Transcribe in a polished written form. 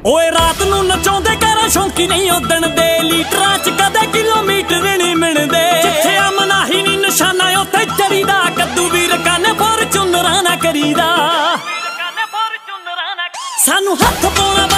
ओए रात नूं नचाउंदे करा शौंकी नहीं उदण दे लीटरां च कदे किलोमीटर नहीं मिलदे जिथे अमनाही नी निशाना उत्थे चरीदा कद्दू वीर काने फॉर्चूनरां ना करीदा सानू हथ पाउणा